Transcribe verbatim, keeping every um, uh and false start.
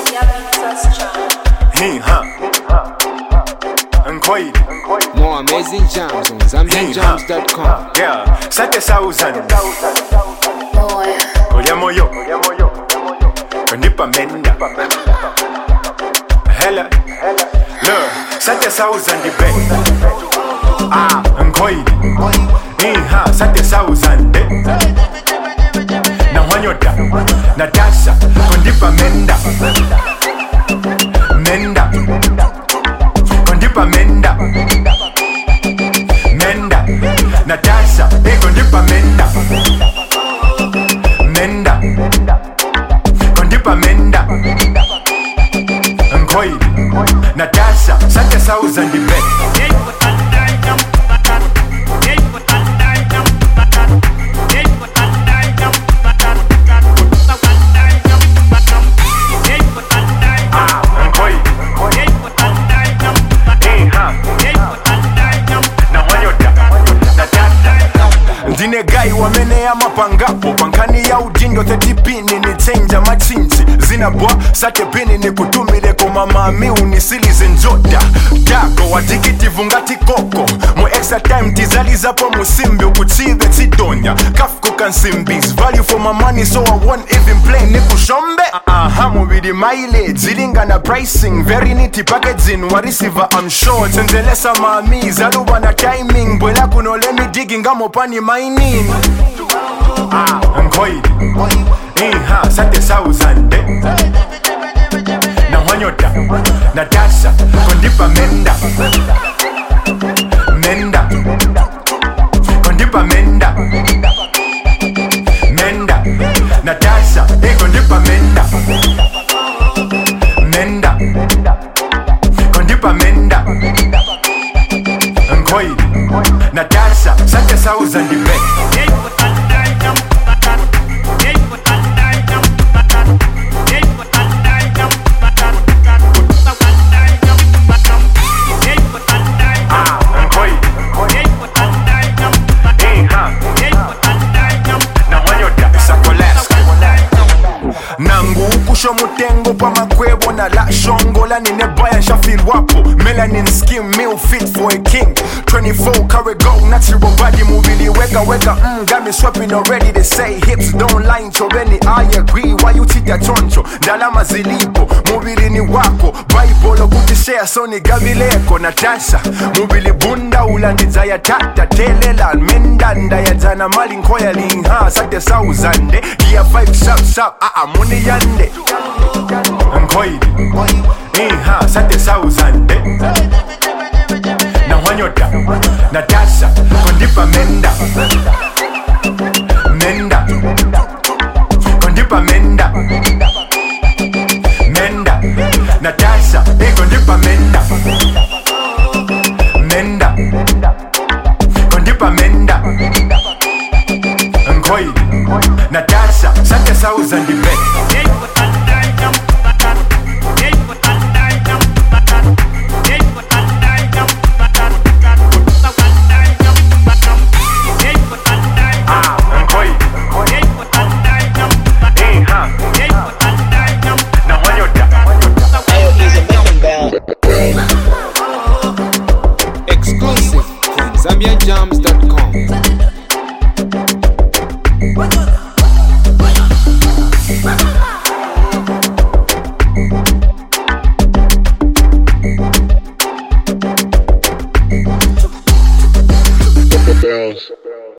Hey, huh? Unquiet. More amazing jams on zambian jams dot com. Yeah, sate thousand. Koyamo yo. Konipa menda. Hella. Look, sate thousand the bed. Ah, unquiet. Hey, huh? Sate thousand. Na wanyoda. Natasha. Konipa menda. Menda. Kondipa menda. Menda. Natasha. Hey, kondipa menda. Menda. Kondipa menda. Nkoi. Natasha. Sate thousand the bed. Ndine guy wamene ya mapangapo pankani ya ujindo thirty pini ni change machinchi zinabwa sate pini ni kutumile koma mami unisilize njota dako watikiti vungati koko mu extra time tizaliza po musimbi ukuchive tidonya kafuko kansimbis value for my money so I won't even play ni kushombe aha mubidi mileage zilinga na pricing very nitty packaging wa receiver I'm sure tenzelesa mami zaluba na timing bwela kuno let me digging ngamo pani mining ah nkoi eh ha sate thousand na wanyota Natasha kondipa menda menda kondipa menda menda Natasha eh kondipa menda menda kondipa menda nkoi Natasha sate thousand the bed. Kusho mutengo pa makwebo na la shongola ni nebaya shafil wapo melanin skin meal fit for a king twenty-four karat go natural body movie weka weka mm got me swapping already they say hips don't lie chobeni I agree why you tita choncho dalama zilipo mubili ni wako bible kutishare so ni gavileko Natasha mubili bunda ulandiza ya tata telela mendanda ya jana mali nkoya linha sate thousand yeah five sharp sharp ah ah money yande nkoi eh ha sate thousand na wanyota Natasha kondipa menda